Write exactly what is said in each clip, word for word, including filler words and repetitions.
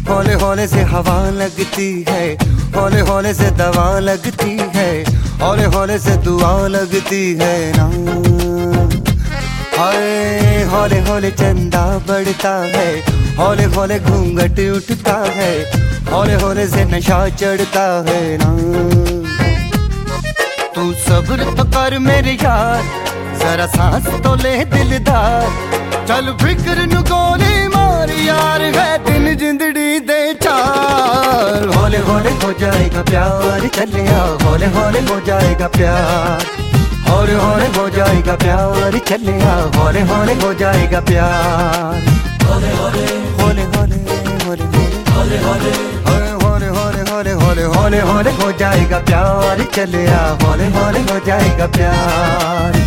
हौले हौले से हवा लगती है, हौले हौले से दवा लगती है, हौले हौले से दुआ लगती है ना। हाय हौले हौले चंदा बढ़ता है, हौले हौले घूंघट उठता है, हौले हौले से नशा चढ़ता है ना। तू सब्र तो कर मेरे यार, जरा सांस तो ले दिलदार, चल फिक्र नु गोली मार यार, है दिन जिंदड़ी दे चार। हौले हौले हो जाएगा प्यार, चले आ हौले हौले हो जाएगा प्यार, हौले हौले हो जाएगा प्यार, चले आ हौले हौले हो जाएगा प्यार। हौले हौले हौले हौले हौले हौले हौले हौले हौले हौले हौले हौले हौले हो जाएगा प्यार, चले आ हौले हौले हो जाएगा प्यार।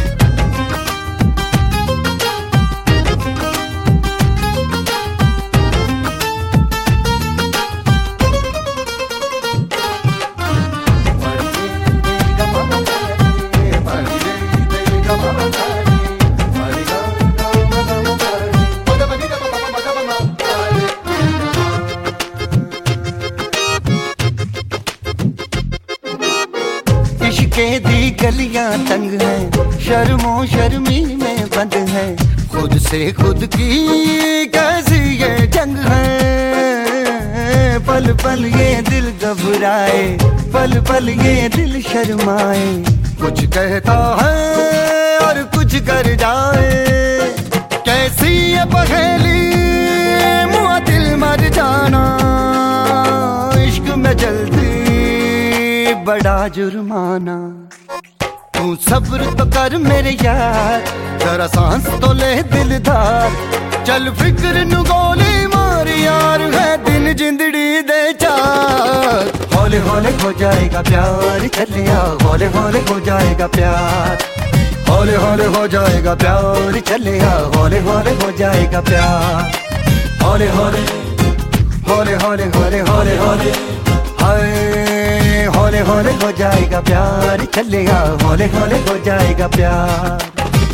इश्क़े दी गलियां तंग है, शर्मो शर्मी में बंद है, खुद से खुद की कैसी ये जंग है। पल पल ये दिल घबराए, पल पल ये दिल शर्माए, कुछ कहता है और कुछ कर जाए, कैसी ये पहेली मुआ दिल मर जाना। इश्क में जल्दी बड़ा जुर्माना, तू सब्र तो कर मेरे यार, जरा सांस तो ले दिलदार, चल फिक्र नु गोली मार यार, है दिन जिंदड़ी दे चार। हौले हौले हो जाएगा प्यार, चले आ हौले हौले हो जाएगा प्यार, हौले हौले हो जाएगा प्यार, चले आ हौले हौले हो जाएगा प्यार। हौले हौले हौले हौले हौले हौले हौले हाय हौले हौले हो जाएगा प्यार, चलेगा हौले हौले हो जाएगा प्यार।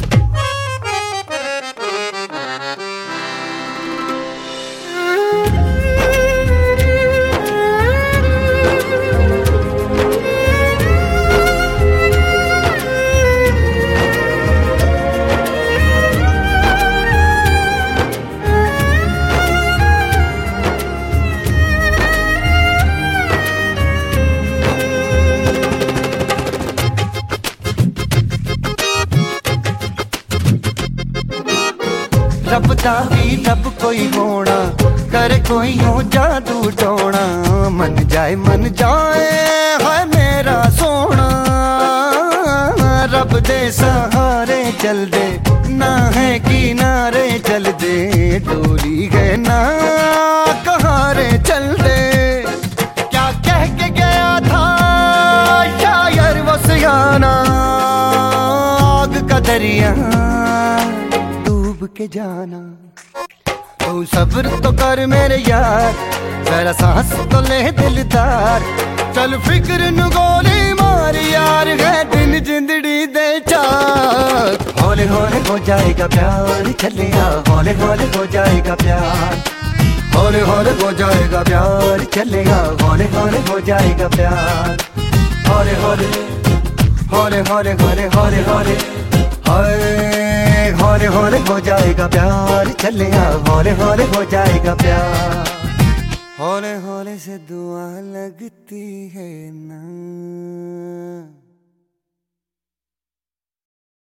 रब दा भी रब कोई होना, करे कोई हो जादू टोना, मन जाए मन जाए है मेरा सोना। रब दे सहारे चल दे, ना है किनारे चल दे, डोली है ना कहारे चल दे। क्या कह के गया था शायर वो सियाना, आग का दरिया के जाना। तू सब्र तो कर मेरे यार, जरा सांस तो ले दिलदार, चल फिक्र नु गोली मार यार, है दिन जिंदड़ी दे चार। हौले हौले हो जाएगा प्यार, चले आ हौले हौले हो जाएगा प्यार, हौले हौले हो जाएगा प्यार, चले आ हौले हौले हो जाएगा प्यार। हौले हौले हौले हौले हौले हौले हौले हाय हौले हौले हो जाएगा प्यार, चले आ हौले हौले हो जाएगा प्यार। हौले हौले से दुआ लगती है ना।